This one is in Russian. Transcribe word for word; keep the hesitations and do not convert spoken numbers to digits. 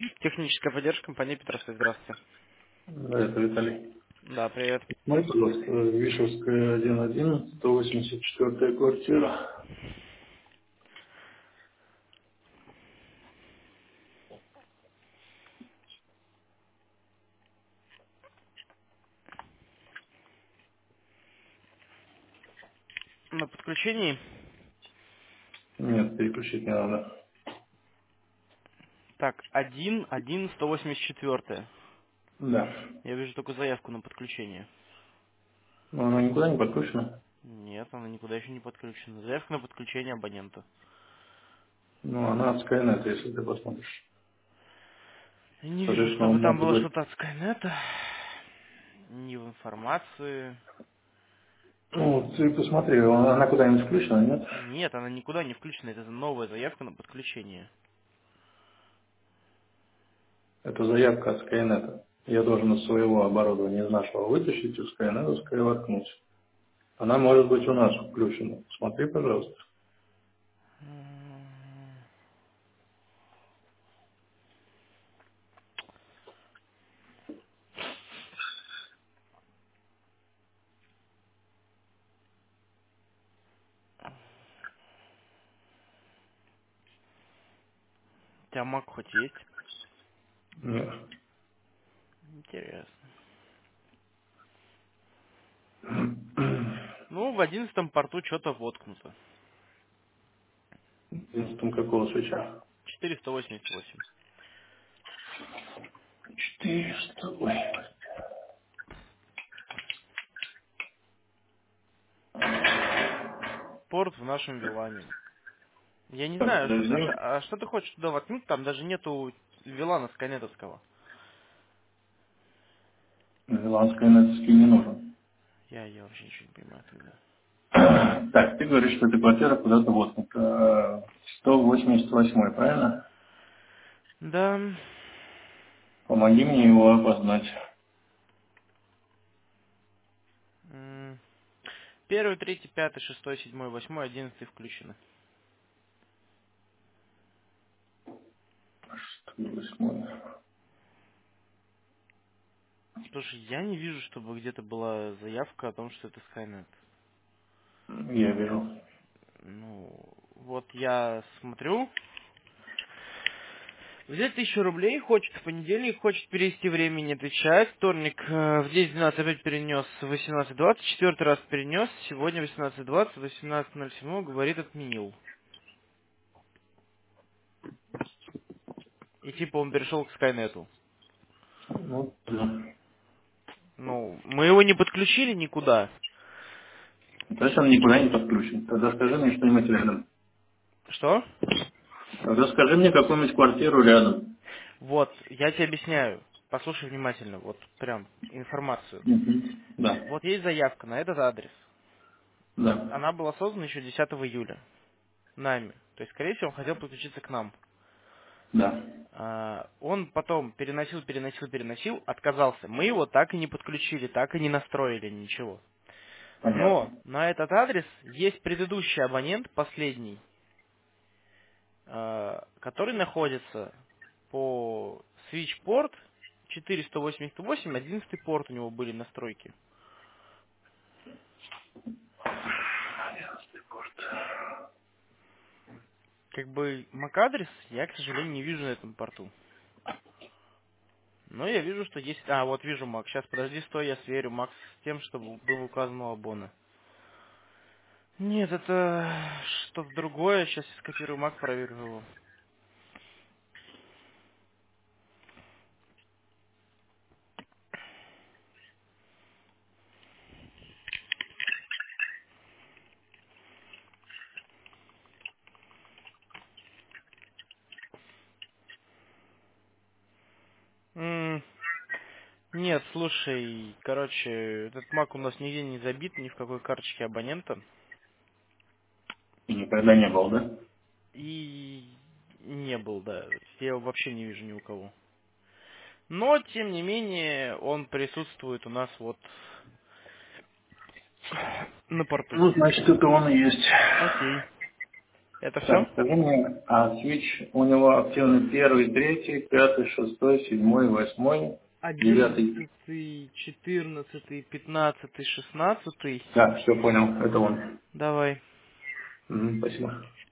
Техническая поддержка компании Петровской. Здравствуйте. Да, это Виталий. Да, привет. Смотри, пожалуйста, Вишевская, один один, сто восемьдесят четвёртая квартира. На подключении. Нет, переключить не надо. Так, один, один, сто восемьдесят четыре. Да. Я вижу только заявку на подключение. Но она никуда не подключена. Нет, она никуда еще не подключена. Заявка на подключение абонента. Ну, она от Skynet, если ты посмотришь. Я не вижу, Соответственно, чтобы он там может было быть... что-то от Скайнета. Ни в информации. Ну, ты посмотри, он- она куда-нибудь включена, нет? Нет, она никуда не включена. Это новая заявка на подключение. Это заявка от Skynet. Я должен из своего оборудования, из нашего вытащить, у Skynet воткнуть. Она может быть у нас включена. Смотри, пожалуйста. М, У тебя Mac хоть есть? Нет. Интересно. Ну, в одиннадцатом порту что-то воткнуто. Институт какого свеча? четыреста восемьдесят восемь. Четыреста. Ой. Порт в нашем вилане. Я не Так, знаю, ш- а, подожди. ш- а что ты хочешь туда воткнуть? Там даже нету вилана скайнетовского. Миланская нацистский не нужен. Я, я вообще ничего не понимаю тогда. Так, ты говоришь, что эта квартира куда-то вот сто восемьдесят восемь, правильно? Да. Помоги мне его опознать. М, Первый, третий, пятый, шестой, седьмой, восьмой, одиннадцатый включены. сто восемь. Слушай, я не вижу, чтобы где-то была заявка о том, что это Skynet. Я вижу. Ну, вот я смотрю. Взять тысячу рублей, хочет в понедельник, хочет перевести время, не отвечает. Вторник э, в десять двенадцать опять перенес в восемнадцать двадцать, четвертый раз перенес, сегодня восемнадцать двадцать, восемнадцать ноль семь, говорит, отменил. И типа он перешел к Скайнету. Ну, да. Ну, мы его не подключили никуда. То есть он никуда не подключен. Тогда скажи мне что-нибудь рядом. Что? Тогда скажи мне какую-нибудь квартиру рядом. Вот, я тебе объясняю. Послушай внимательно, вот прям информацию. Мгм. Да. Вот есть заявка на этот адрес. Да. Она была создана еще десятого июля нами. То есть, скорее всего, он хотел подключиться к нам. Да. А, Он потом переносил, переносил, переносил, отказался. Мы его так и не подключили, так и не настроили ничего. Но Понятно. на этот адрес есть предыдущий абонент, последний, а, который находится по switch-порт четыреста восемьдесят восемь, одиннадцатый порт у него были настройки. Как бы MAC-адрес я, к сожалению, не вижу на этом порту. Но я вижу, что есть... А, вот вижу MAC. Сейчас, подожди, стой, я сверю MAC с тем, что был указан у Абона. Нет, это что-то другое. Сейчас я скопирую Mac, проверю его. М, Нет, слушай, короче, этот Mac у нас нигде не забит, ни в какой карточке абонента. И никогда не был, да? И не был, да. Я его вообще не вижу ни у кого. Но, тем не менее, он присутствует у нас вот на порту. Ну, значит, это он и есть. Окей. Это Так, все? скажи мне, а свич у него активный первый, третий, пятый, шестой, седьмой, восьмой, девятый? Одиннадцатый, четырнадцатый, пятнадцатый, шестнадцатый. Да, все понял, это он. Давай. Мгм, спасибо.